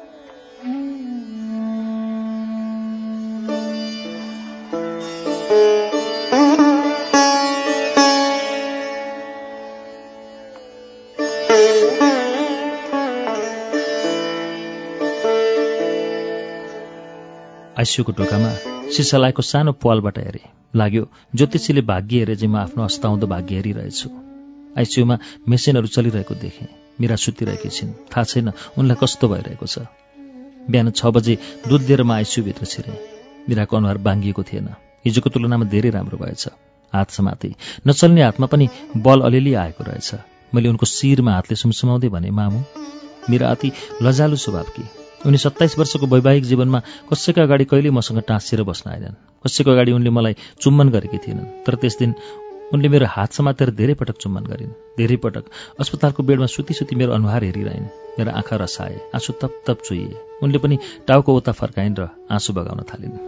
आइसियूको ढोकामा सिसा लागेको सानो पालबाट हेरे। लाग्यो ज्योतिषीले भाग्य हेरे चाहिँ म आफ्नो अस्ताउँदो भाग्य हेरिरहेछु। आइसियूमा मेसिनहरू चलिरहेको देखेँ। मीरा सुतिरहेकी छिन्। थाहा छैन उनलाई कस्तो भइरहेको छ। बिहान 6 बजे दुध लिएर म आइसियूभित्र छिरेँ। मीराको अनुहार बाङ्गिएको थिएन। हिजोको तुलनामा धेरै राम्रो भएछ। हात समाते। नचल्ने हातमा पनि बल अलिअलि आएको रहेछ। मैले उनको शिरमा हातले सुमसुमाउँदै भने, मामु। मीरा अति लजालु स्वभावकी। उनी 27 वर्षको वैवाहिक जीवनमा कसैको अगाडि कहिले मसँग टाँसिएर बस्न आएनन्। कसैको अगाडि उनले मलाई चुम्बन गरेकी थिएनन्। तर त्यस दिन उनले मेरो हात समातेर धेरै पटक चुम्बन गरिन्। धेरै पटक अस्पतालको बेडमा सुती सुती मेरो अनुहार हेरिरहन्। मेरो आँखा रसाए, आँसु तप तप चुइए। उनले पनि टाउको उता फर्काइन् र आँसु बगाउन थालिन्।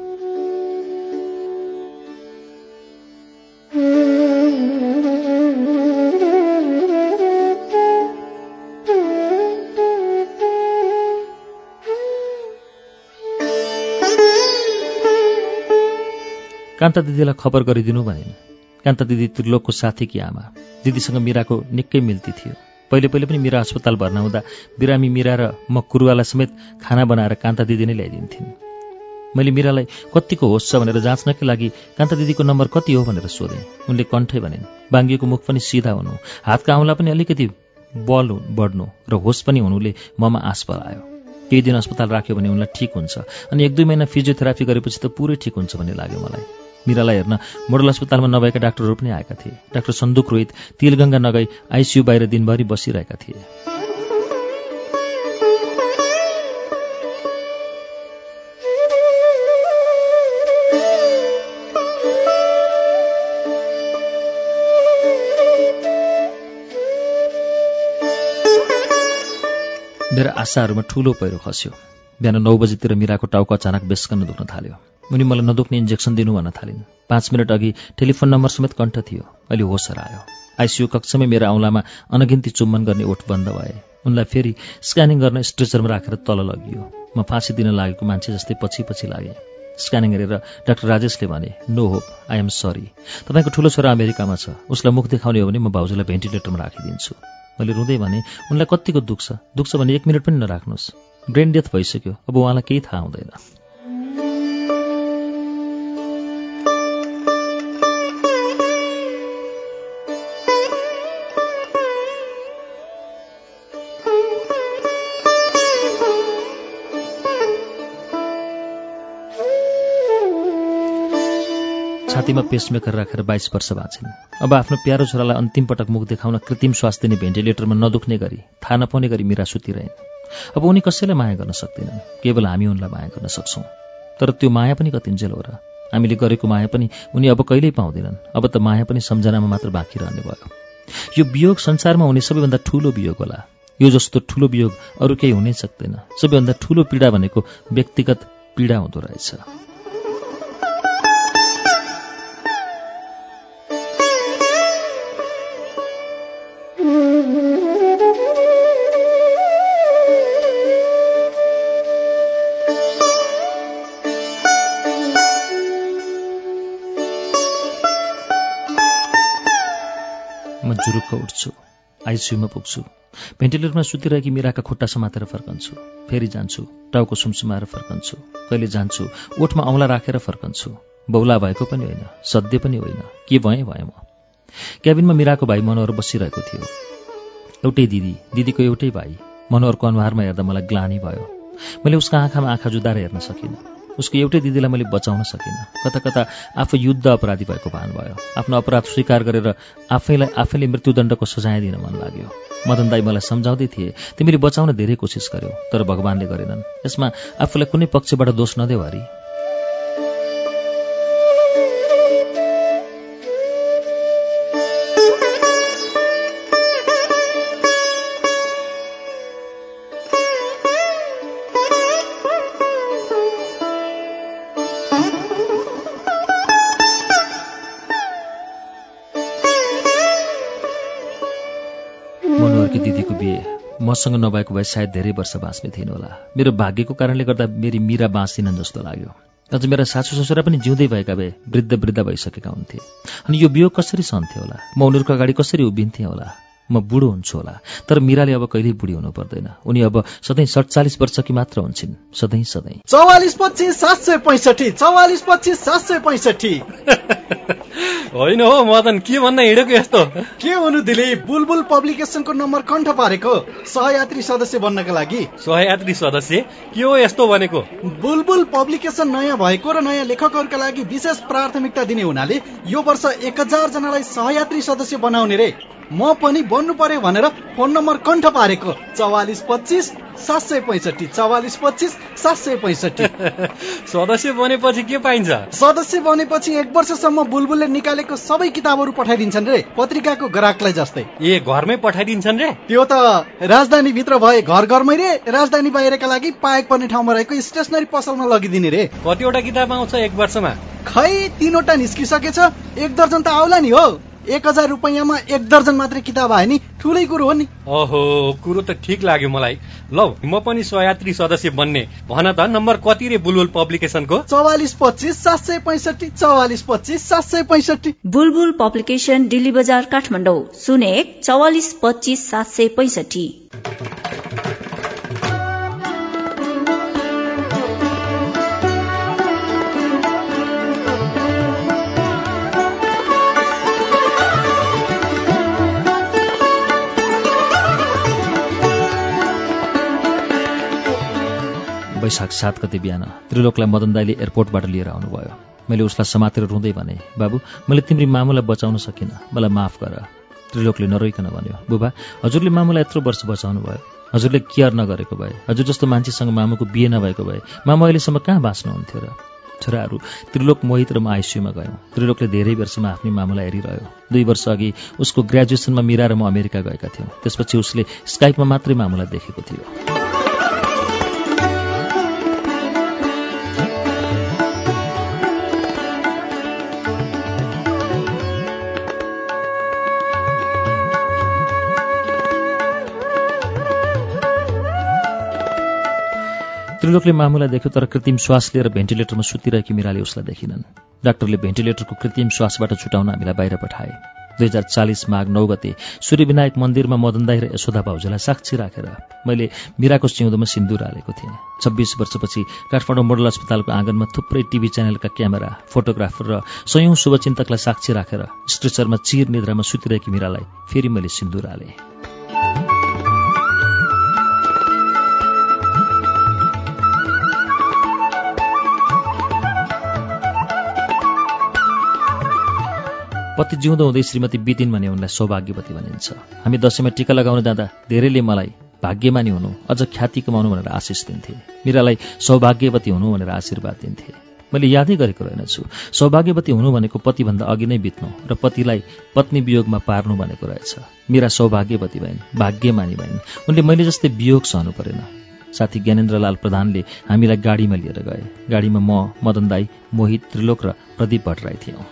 कान्ता दिदीलाई खबर गरिदिनु भनिन्। कान्ता दिदी त्रिलोकको साथीकी आमा। दिदीसँग मीराको निकै मिल्ती थियो। पहिले पनि मीरा अस्पताल भर्ना हुँदा बिरामी मीरा र म कुरुवालाई समेत खाना बनाएर कान्ता दिदी नै ल्याइदिन्थिन्। मैले मीरालाई कतिको होस छ भनेर जाँच्नकै लागि कान्ता दिदीको नम्बर कति हो भनेर सोधेँ। उनले कण्ठै भनिन्। बाङ्गिएको मुख पनि सिधा हुनु, हातका औँला पनि अलिकति बल बढ्नु र होस पनि हुनुले ममा आश पलायो। केही दिन अस्पताल राख्यो भने उनलाई ठिक हुन्छ अनि 1-2 महिना फिजियोथेरापी गरेपछि त पुरै ठिक हुन्छ भन्ने लाग्यो मलाई। मीरालाई हेर्न मोडल अस्पतालमा नभएका डाक्टरहरू पनि आएका थिए। डाक्टर सन्दुक रोहित तिलगङ्गा नगई आइसियू बाहिर दिनभरि बसिरहेका थिए। मेरा आशाहरूमा ठूलो पहिरो खस्यो। बिहान 9 बजेतिर मीराको टाउको अचानक बेस्कन दुख्न थाल्यो। उनी मलाई नदुख्ने इन्जेक्सन दिनु भन्न थालिन्। 5 मिनट अघि टेलिफोन नम्बर समेत कण्ठ थियो। अहिले होस हरायो। आइसियू कक्षमै मेरा औँलामा अनगिन्ती चुम्बन गर्ने ओठ बन्द भए। उनलाई फेरि स्क्यानिङ गर्न स्ट्रेचरमा राखेर तल लगियो। म फाँसी दिन लागेको मान्छे जस्तै पछि लागेँ। स्क्यानिङ हेरेर डाक्टर राजेशले भने, no hope, I am sorry. तपाईँको ठुलो छोरा अमेरिकामा छ। उसलाई मुख देखाउने हो भने म भाउजूलाई भेन्टिलेटरमा राखिदिन्छु। मैले रुँदै भने, उनलाई कतिको दुख्छ भने 1 मिनट पनि नराख्नुहोस्। ब्रेन डेथ भइसक्यो। अब उहाँलाई केही थाहा हुँदैन। छातीमा पेसमेकर राखेर 22 वर्ष बाँचिन्। अब आफ्नो प्यारो छोरालाई अन्तिम पटक मुख देखाउन कृत्रिम श्वास दिने भेन्टिलेटरमा नदुख्ने गरी, थाहा नपाउने गरी मीरा सुतिरहन्। अब उनी कसैलाई माया गर्न सक्दैनन्। केवल हामी उनलाई माया गर्न सक्छौँ। तर त्यो माया पनि कतिन्जेल हो र? हामीले गरेको माया पनि उनी अब कहिल्यै पाउँदैनन्। अब त माया पनि सम्झनामा मात्र बाँकी रहने भयो। यो वियोग संसारमा हुने सबैभन्दा ठूलो वियोग होला। यो जस्तो ठूलो वियोग अरू केही हुनै सक्दैन। सबैभन्दा ठूलो पीडा भनेको व्यक्तिगत पीडा हुँदो रहेछ। जुरुक्क उठ्छु। आइसियूमा पुग्छु। भेन्टिलेटरमा सुतिरहेकी मीराका खुट्टा समातेर फर्कन्छु। फेरि जान्छु। टाउको सुमसुमाएर फर्कन्छु। कहिले जान्छु, ओठमा औँला राखेर फर्कन्छु। बौला भएको पनि होइन, सध्य पनि होइन। के भएँ म। क्याबिनमा मीराको भाइ मनोहर बसिरहेको थियो। एउटै दिदीको एउटै भाइ। मनोहरको अनुहारमा हेर्दा मलाई ग्लानि भयो। मैले उसका आँखामा आँखा जुदाएर हेर्न सकिनँ। उसको एउटै दिदीलाई मैले बचाउन सकिनँ। कता कता आफू युद्ध अपराधी भएको भान भयो। आफ्नो अपराध स्वीकार गरेर आफैले मृत्युदण्डको सजाय दिन मन लाग्यो। मदन दाई मलाई सम्झाउँदै थिए, तिमीले बचाउन धेरै कोसिस गर्यौ, तर भगवानले गरेनन्। यसमा आफूलाई कुनै पक्षबाट दोष नदेऊ हरि। बहिनीको बिहे मसँग नभएको भए सायद धेरै वर्ष बाँच्ने थिएन होला। मेरो भाग्यको कारणले गर्दा मेरी मीरा बाँच्दिनन् जस्तो लाग्यो। अझ मेरा सासू ससुरा पनि जिउँदै भएका भए वृद्ध भइसकेका हुन्थे। अनि यो बिहे कसरी सहन्थे होला? म उनीहरूको अगाडि कसरी उभिन्थेँ होला? म बुढो हुन्छु होला, तर मीराले अब कहिल्यै बुढी हुनु पर्दैन। उनी अब सधैँ 47 वर्षकी मात्र हुन्छन्, सधैँ सधैँ। 4425 765 765 होइन हो मदन, के भन्न हिँडेको यस्तो? के हुनु दिलीप, बुलबुल पब्लिकेसनको नम्बर कण्ठ पारेको सहयात्री सदस्य बन्नका लागि। सहयात्री सदस्य के हो यस्तो भनेको? बुलबुल पब्लिकेसन नयाँ भएको र नयाँ लेखकहरूका लागि विशेष प्राथमिकता दिने हुनाले यो वर्ष 1000 जनालाई सहयात्री सदस्य बनाउने रे। म पनि बन्नु पर्यो भनेर फोन नम्बर कण्ठ पारेको 4425 765 4425 765। सदस्य बनेपछि के पाइन्छ? सदस्य बनेपछि 1 वर्षसम्म बुलबुलले निकालेको सबै किताबहरू पठाइदिन्छन् रे, पत्रिकाको ग्राहकलाई जस्तै। ए, घरमै पठाइदिन्छन् रे? त्यो त राजधानी भित्र भए घर घरमै रे, राजधानी बाहिरका लागि पाएक पर्ने ठाउँमा रहेको स्टेशनरी पसलमा लगिदिने रे। कतिवटा किताब आउँछ 1 वर्षमा? खै 3वटा निस्किसकेछ, 1 दर्जन त आउला नि हो। 1000 रुपैयाँमा 1 दर्जन मात्रै किताब आयो नि, ठुलै कुरो हो नि। ओहो, कुरो त ठिक लाग्यो मलाई। लौ, म पनि सहयात्री सदस्य बन्ने। भन त, नम्बर कति रे बुलबुल पब्लिकेसनको? 4425 765 4425 765। बुलबुल पब्लिकेसन, दिल्ली बजार, काठमाडौँ। 01 4425 765। वैशाख 7 गते बिहान त्रिलोकलाई मदन दाईले एयरपोर्टबाट लिएर आउनुभयो। मैले उसलाई समातेर रुँदै भने, बाबु, मैले तिम्री मामुलाई बचाउन सकिनँ, मलाई माफ गर। त्रिलोकले नरोइकन भन्यो, बुबा, हजुरले मामुलाई यत्रो वर्ष बचाउनु भयो, हजुरले केयर नगरेको भए, हजुर जस्तो मान्छेसँग मामुको बिहे नभएको भए मामु अहिलेसम्म कहाँ बाँच्नुहुन्थ्यो र? छोराहरू त्रिलोक, मोहित र म आइसियुमा गयौँ। त्रिलोकले धेरै वर्षमा आफ्नै मामुलाई हेरिरह्यो। 2 वर्ष अघि उसको ग्रेजुएसनमा मीरा र म अमेरिका गएका थियौँ। त्यसपछि उसले स्काइपमा मात्रै मामुलाई देखेको थियो। त्रिलोकले मामुलाई देख्यो, तर कृत्रिम श्वास लिएर भेन्टिलेटरमा सुतिरहेकी मीराले उसलाई देखिनन्। डाक्टरले भेन्टिलेटरको कृत्रिम श्वासबाट छुटाउन हामीलाई बाहिर पठाए। 2040 माघ 9 गते सूर्यविनायक मन्दिरमा मदन दाई र यशोदा भाउजूलाई साक्षी राखेर मैले मीराको सिउँदोमा सिन्दुर हालेको थिएँ। 26 वर्षपछि काठमाडौँ मोडल अस्पतालको आँगनमा थुप्रै टिभी च्यानलका क्यामेरा, फोटोग्राफर र सयौं शुभचिन्तकलाई साक्षी राखेर स्ट्रेचरमा चिर निद्रामा सुतिरहेकी मीरालाई फेरि मैले सिन्दुर हालेँ। पति जिउँदो हुँदै श्रीमती बितिन् भने उनलाई सौभाग्यवती भनिन्छ। हामी दशैंमा टीका लगाउन जाँदा धेरैले मलाई भाग्यमानी हुनु, अझ ख्याति कमाउनु भनेर आशिष दिन्थे। मीरालाई सौभाग्यवती हुनु भनेर आशीर्वाद दिन्थे। मैले यादै गरेको रहेनछु, सौभाग्यवती हुनु भनेको पतिभन्दा अघि नै बित्नु र पतिलाई पत्नी वियोगमा पार्नु भनेको रहेछ। मीरा सौभाग्यवती भइन्, भाग्यमानी भइन्। उनले मैले जस्तै वियोग सहनु परेन। साथी ज्ञानेन्द्रलाल प्रधानले हामीलाई गाडीमा लिएर गए। गाडीमा म, मदन दाई, मोहित, त्रिलोक र प्रदीप भट्टराई थियौँ।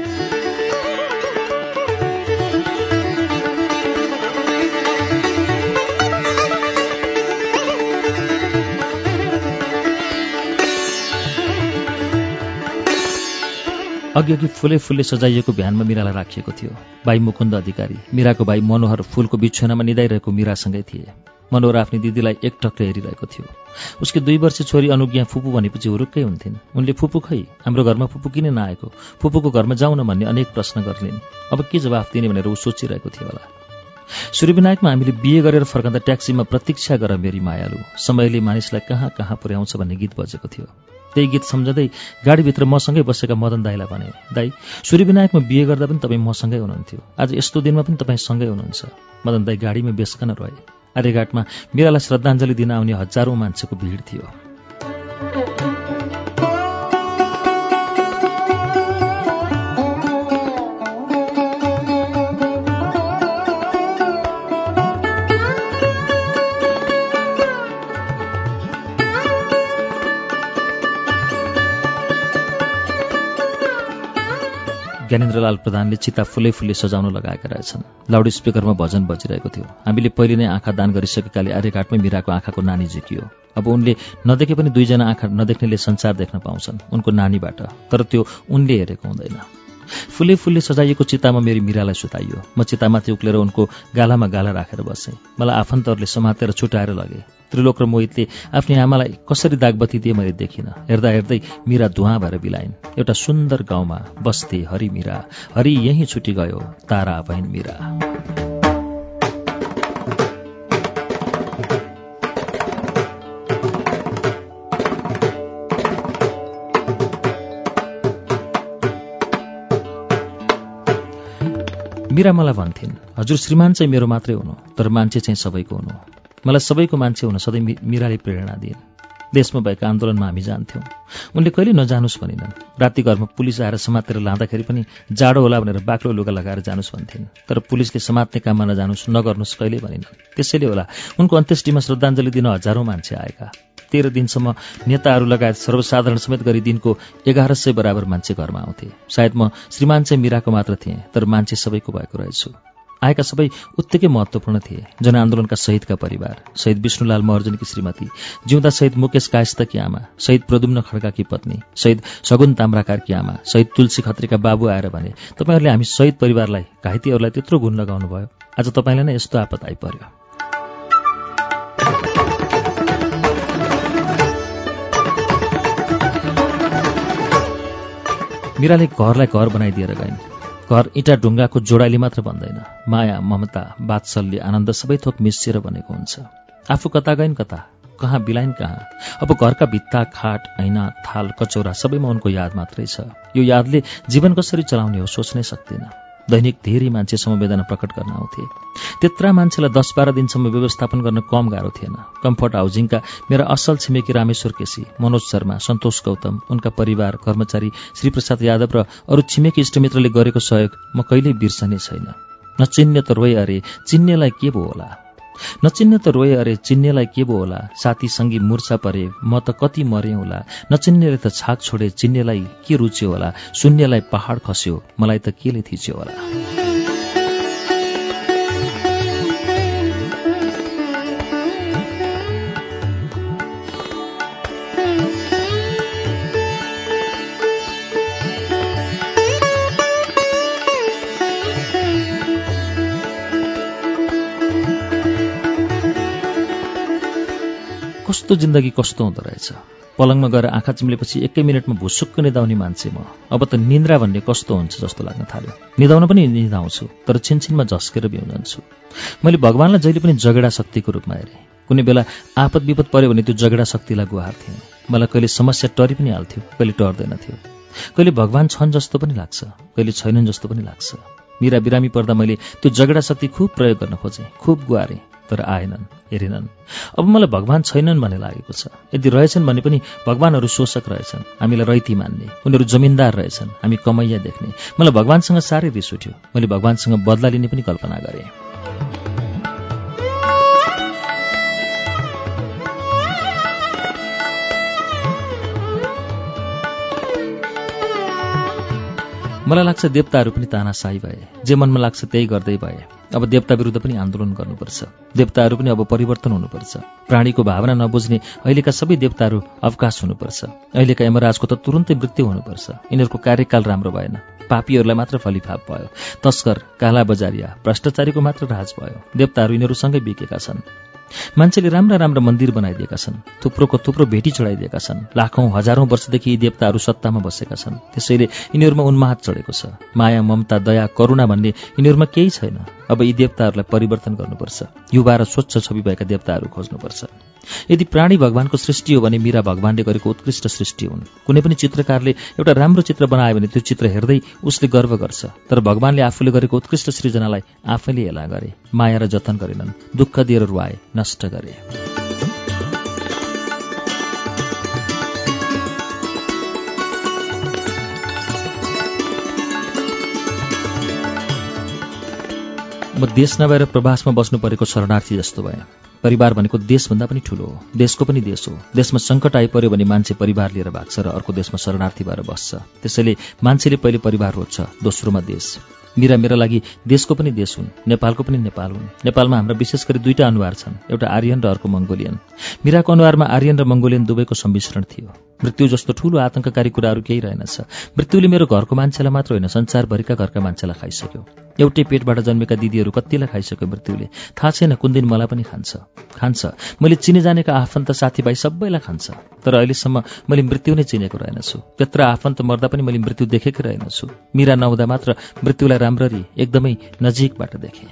अघि फुले सजाइएको भ्यानमा मीरालाई राखिएको थियो। भाइ मुकुन्द अधिकारी, मीराको भाइ मनोहर फूलको बिछ्यौनामा निदाइरहेको मीरासँगै थिए। मनोहर आफ्नी दिदीलाई एकटक्कै हेरिरहेको थियो। उसकी 2 वर्षीय छोरी अनुज्ञा फुपू भनेपछि हुरुक्कै हुन्थिन्। उनले फुपू खै, हाम्रो घरमा फुपू किन नआएको, फुपूको घरमा जाउँ न भन्ने अनेक प्रश्न गर्लिन्। अब के जवाफ दिने भनेर ऊ सोचिरहेको थियो होला। सूर्यविनायकमा हामीले बिहे गरेर फर्कँदा ट्याक्सीमा प्रतीक्षा गर मेरी मायालु, समयले मानिसलाई कहाँ कहाँ पुर्याउँछ भन्ने गीत बजेको थियो। त्यही गीत सम्झँदै गाडीभित्र मसँगै बसेका मदन दाईलाई भने, दाई, सूर्यविनायकमा बिहे गर्दा पनि तपाईँ मसँगै हुनुहुन्थ्यो, आज यस्तो दिनमा पनि तपाईँ सँगै हुनुहुन्छ। मदन दाई गाडीमा बेसकन रहे। आर्यघाटमा मीरालाई श्रद्धाञ्जली दिन आउने हजारौं मान्छेको भिड थियो। ज्ञानेन्द्रलाल प्रधानले चिता फुलै फुलै सजाउन लगाएका रहेछन्। लाउड स्पिकरमा भजन बजिरहेको थियो। हामीले पहिले नै आँखा दान गरिसकेकाले आर्यघाटमै मिराको आँखाको नानी झिकियो। अब उनले नदेखे पनि दुईजना आँखा नदेख्नेले संसार देख्न पाउँछन् उनको नानीबाट, तर त्यो उनले हेरेको हुँदैन। फुलै फुलले सजाइएको चितामा मेरी मिरालाई सुताइयो। म चितामाथि उक्लेर उनको गालामा गाला राखेर बसेँ। मलाई आफन्तहरूले समातेर छुटाएर लगे। त्रिलोक र मोहितले आफ्नी आमालाई कसरी दागबत्ती दिए मैले देखिनँ। हेर्दा हेर्दै मिरा धुवाँ भएर बिलाइन्। एउटा सुन्दर गाउँमा बस्थे हरि मिरा, हरि यहीँ छुटी गयो तारा भइन् मिरा। मिरा मलाई भन्थिन्, हजुर श्रीमान चाहिँ मेरो मात्रै हुनु, तर मान्छे चाहिँ सबैको हुनु। मलाई सबैको मान्छे हुन सधैँ मिराले प्रेरणा दिइन्। देशमा भएका आन्दोलनमा हामी जान्थ्यौँ। उनले कहिले नजानुस् भनिनन्। राति घरमा पुलिस आएर समातेर लाँदाखेरि पनि जाडो होला भनेर बाक्लो लुगा लगाएर जानुस् भन्थिन्। तर पुलिसले समात्ने काममा नजानुस्, नगर्नुस् कहिले भनिनन्। त्यसैले होला उनको अन्त्येष्टिमा श्रद्धाञ्जली दिन हजारौं मान्छे आएका। 13 दिनसम्म नेताहरू लगायत सर्वसाधारण समेत गरी दिनको 1100 बराबर मान्छे घरमा आउँथे। सायद म श्रीमान चाहिँ मिराको मात्र थिएँ, तर मान्छे सबैको भएको रहेछु। आएका सबै उत्तिकै महत्त्वपूर्ण थिए। जनआन्दोलनका शहीदका परिवार, शहीद विष्णुलाल महर्जनकी श्रीमती, जिउँदा शहीद मुकेश कायस्थकी आमा, शहीद प्रद्युम्न खड्काकी पत्नी, शहीद सगुन ताम्राकारकी आमा, शहीद तुलसी खत्रीका बाबु आएर भने, तपाईँहरूले हामी शहीद परिवारलाई, घाइतेहरूलाई त्यत्रो गुण लगाउनु भयो। आज तपाईँलाई नै यस्तो आपत आइपर्यो। मिराले घरलाई घर बनाइदिएर गइन्। घर इँटा ढुङ्गाको जोडाइले मात्र बन्दैन। माया, ममता, वात्सल्य, आनन्द सबै थोक मिसिएर बनेको हुन्छ। आफू कता गइन् कता, कहाँ बिलाइन् कहाँ। अब घरका भित्ता, खाट, ऐना, थाल, कचौरा सबैमा उनको याद मात्रै छ। यो यादले जीवन कसरी चलाउने हो सोच्नै सक्दिन। दैनिक धेरै मान्छे समवेदना प्रकट गर्न आउँथे। त्यत्रा मान्छेलाई 10-12 दिनसम्म व्यवस्थापन गर्न कम गाह्रो थिएन। कम्फर्ट हाउजिङका मेरा असल छिमेकी रामेश्वर केसी, मनोज शर्मा, सन्तोष गौतम, उनका परिवार, कर्मचारी श्रीप्रसाद यादव र अरू छिमेकी इष्टमित्रले गरेको सहयोग म कहिल्यै बिर्सने छैन। नचिन्ने त रोए अरे चिन्नेलाई के भो होला, नचिन्ने त रोए अरे चिन्नेलाई के भो होला, साथी सङ्गी मुर्छा परे म त कति मरे होला, नचिन्नेले त छाक छोडे चिन्नेलाई के रुच्यो होला, शून्यलाई पहाड खस्यो मलाई त केले थिच्यो होला। कस्तो जिन्दगी कस्तो हुँदो रहेछ। पलङमा गएर आँखा चिम्लेपछि 1 मिनटमा भुसुक्क निदाउने मान्छे म। अब त निन्द्रा भन्ने कस्तो हुन्छ जस्तो लाग्न थाल्यो। निदाउन पनि निदाउँछु, तर छिनछिनमा झस्केर बिउजन्छु। मैले भगवानलाई जहिले पनि जगेडा शक्तिको रूपमा हेरेँ। कुनै बेला आपद विपद पर्यो भने त्यो जगेडा शक्तिलाई गुहार्थेँ। मलाई कहिले समस्या टरी पनि हाल्थ्यो, कहिले टर्दैन थियो। कहिले भगवान छन् जस्तो पनि लाग्छ, कहिले छैनन् जस्तो पनि लाग्छ। मिरा बिरामी पर्दा मैले त्यो जगेडा शक्ति खुब प्रयोग गर्न खोजेँ, खुब गुहारेँ, तर आएनन्, हेरेनन्। अब मलाई भगवान छैनन् भन्ने लागेको छ। यदि रहेछन् भने पनि भगवानहरू शोषक रहेछन्, हामीलाई रैती मान्ने। उनीहरू जमिनदार रहेछन्, हामी कमैया देख्ने। मलाई भगवानसँग साह्रै रिस उठ्यो। मैले भगवानसँग बदला लिने पनि कल्पना गरेँ। मलाई लाग्छ देवताहरू पनि तानाशाही भए, जे मनमा लाग्छ त्यही गर्दै भए। अब देवता विरुद्ध पनि आन्दोलन गर्नुपर्छ। देवताहरू पनि अब परिवर्तन हुनुपर्छ। प्राणीको भावना नबुझ्ने अहिलेका सबै देवताहरू अवकाश हुनुपर्छ। अहिलेका यमराजको त तुरुन्तै मृत्यु हुनुपर्छ। यिनीहरूको कार्यकाल राम्रो भएन। पापीहरूलाई मात्र फलिफाप भयो। तस्कर, काला बजारिया, भ्रष्टाचारीको मात्र राज भयो। देवताहरू यिनीहरूसँगै बिकेका छन्। मान्छेले राम्रा राम्रा मन्दिर बनाइदिएका छन्, थुप्रोको थुप्रो भेटी चढाइदिएका छन्। लाखौं हजारौं वर्षदेखि यी देवताहरू सत्तामा बसेका छन्। त्यसैले यिनीहरूमा उन्माद चढेको छ। माया, ममता, दया, करुणा भन्ने यिनीहरूमा केही छैन। अब यी देवताहरूलाई परिवर्तन गर्नुपर्छ। युवा र स्वच्छ छवि भएका देवताहरू खोज्नुपर्छ। यदि प्राणी भगवानको सृष्टि हो भने मीरा भगवानले गरेको उत्कृष्ट सृष्टि हुन्। कुनै पनि चित्रकारले एउटा राम्रो चित्र बनायो भने त्यो चित्र हेर्दै उसले गर्व गर्छ। तर भगवानले आफूले गरेको उत्कृष्ट सृजनालाई आफैले हेला गरे, माया र जतन गरेनन्, दुःख दिएर रुवाए, नष्ट गरे। म देश नभएर प्रवासमा बस्नु परेको शरणार्थी जस्तो भएँ। परिवार भनेको देशभन्दा पनि ठूलो हो, देशको पनि देश हो। देशमा सङ्कट आइपर्यो भने मान्छे परिवार लिएर भाग्छ र अर्को देशमा शरणार्थी भएर बस्छ। त्यसैले मान्छेले पहिले परिवार रोज्छ, दोस्रोमा देश। मीरा मेरा लागि देशको पनि देश हुन्, नेपालको पनि नेपाल हुन्। नेपालमा हाम्रा विशेष गरी दुईटा अनुहार छन्, एउटा आर्यन र अर्को मङ्गोलियन। मीराको अनुहारमा आर्यन र मङ्गोलियन दुवैको सम्मिश्रण थियो। मृत्यु जस्तो ठूलो आतंककारी कुराहरू केही रहेनछ। मृत्युले मेरो घरको मान्छेलाई मात्र होइन, संसारभरिका घरका मान्छेलाई खाइसक्यो। एउटै पेटबाट जन्मेका दिदीहरू कतिलाई खाइसक्यो मृत्युले, थाहा छैन, कुन दिन मलाई पनि खान्छ। मैले चिने जानेका आफन्त साथीभाइ सबैलाई खान्छ। तर अहिलेसम्म मैले मृत्यु नै चिनेको रहेनछु। त्यत्र आफन्त मर्दा पनि मैले मृत्यु देखेकै रहेनछु। मीरा नहुँदा मात्र मृत्युलाई राम्ररी एकदमै नजिकबाट देखेँ।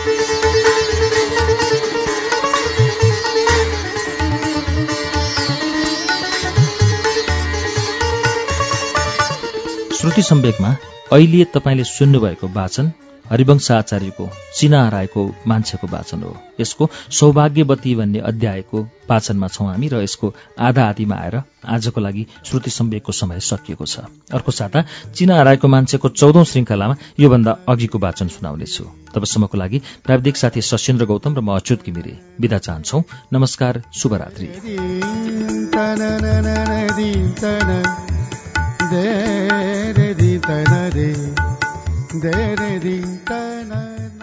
श्रुति सम्वेकमा अहिले तपाईँले सुन्नुभएको वाचन हरिवंश आचार्यको चिना हराएको मान्छेको वाचन हो। यसको सौभाग्यवती भन्ने अध्यायको वाचनमा छौँ हामी र यसको आधा आधीमा आएर आजको लागि श्रुति सम्वेकको समय सकिएको छ। अर्को साता चिना हराएको मान्छेको 14औं श्रृङ्खलामा योभन्दा अघिको वाचन सुनाउनेछु। तबसम्मको लागि प्राविधिक साथी सशेन्द्र गौतम र म अच्युत घिमिरे बिदा चाहन्छौँ। नमस्कार, शुभरात्रि। de de di ta na de